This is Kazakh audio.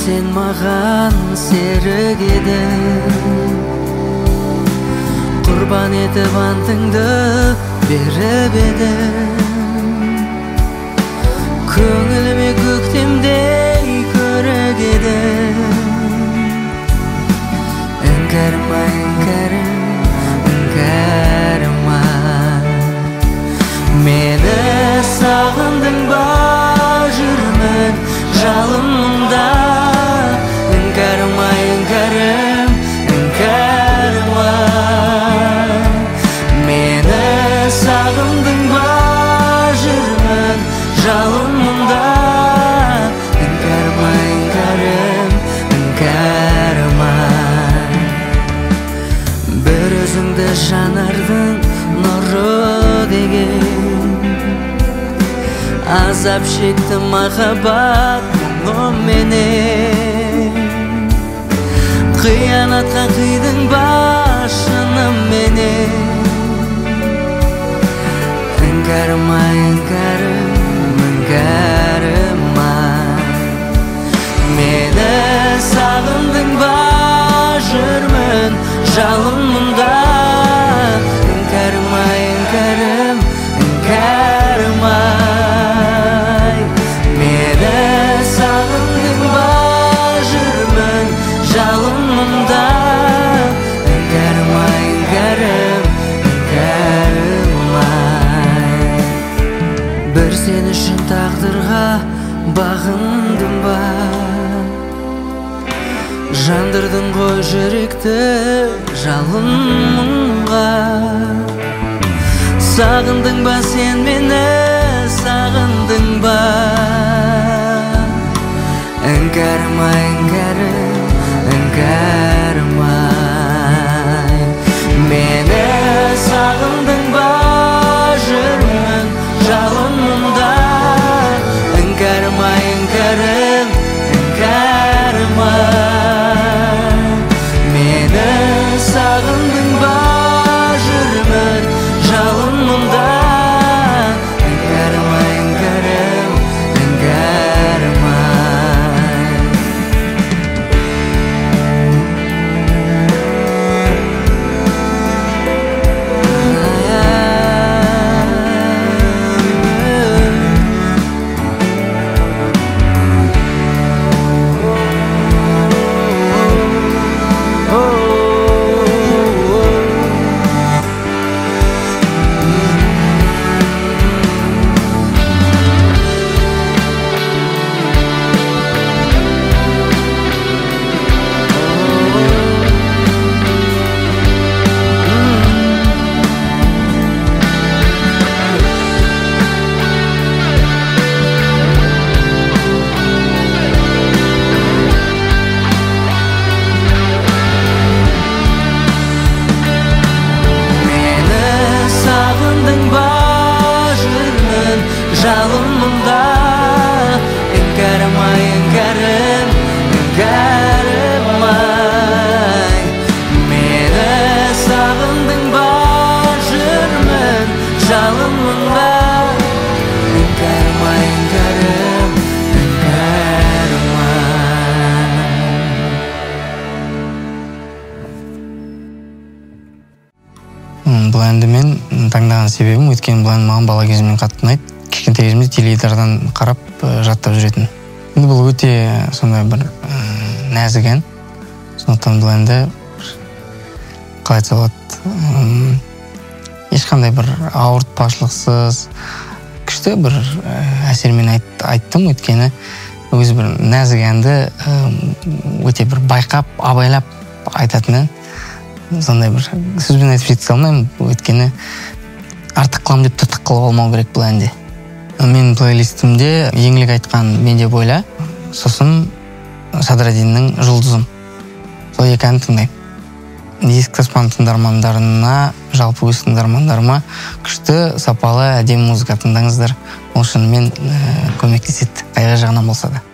сен маған серік едің, құрбан етіп антыңды беріп едің. Көңіліме көктемдей көрік едің. Іңкәрма, іңкәрім, іңкәрма, мені сағындың ба, жүрмін жалынымда. Іңкәрма, іңкәрім, іңкәрма, мені сағындың ба, жүрмін жалынымда. Іңкәрма, іңкәрім, іңкәрма, бір өзіңді жанардың нұры деген. Азап шектім махаббат мұңыменен, қиянатқа қидың ба шынымен. Іңкәрма, іңкәрім, іңкәрма, мені сағындың ба, жүрмін жалынымда. Іңкәрма, іңкәрім, іңкәрма, мені сағындың ба, жүрмін жалынымда. Іңкәрма, іңкәрім, іңкәрма, бір сен үшін тағдырға бағындым ба, жандырдың ғой жүректі жалынға. Сағындың ба сен мені, сағындың ба? Іңкәрма, іңкәрім, іңкәрма, мені сағындың ба, жүрмін жалынымда. Іңкәрма, іңкәрім, іңкәрма, мені сағындың ба, жүрмін жалынымда. Іңкәрма, іңкәрім, іңкәрма, жалынымда. Іңкәрма, іңкәрім, іңкәрма, мені сағындың ба, жүрмін жалынымда. Іңкәрма, іңкәрім, іңкәрма. Бұл әнді мен таңдаған себебім, өйткені бұл ән маған бала кезімнен қатты ұнайды. Кішкентай кезімде теледидардан қарап жаттап жүретін. Енді бұл өте сондай бір нәзік ән. Сондықтан бұл әнді қалай айтса болады, ешқандай бір ауыртпашылықсыз, күшті бір әсермен айттым. Өйткені өзі бір нәзік әнді өте бір байқап, абайлап айтатын ән. Сондай бір сөзбен айтып жете алмаймын. Өйткені артық қылам деп тыртық қылып алмау керек бұл әнде. Менің плейлистімде еңлік айтқан «Мен деп ойла», сосын Садрадиннің «Жұлдызым». Сол екі ән тыңдаймын. Ескі таспаның тыңдармандарына, жалпы өз тыңдармандарыма күшті, сапалы, әдемі музыка тыңдаңыздар. Ол шынымен көмектеседі, қайғы жағынан болса да.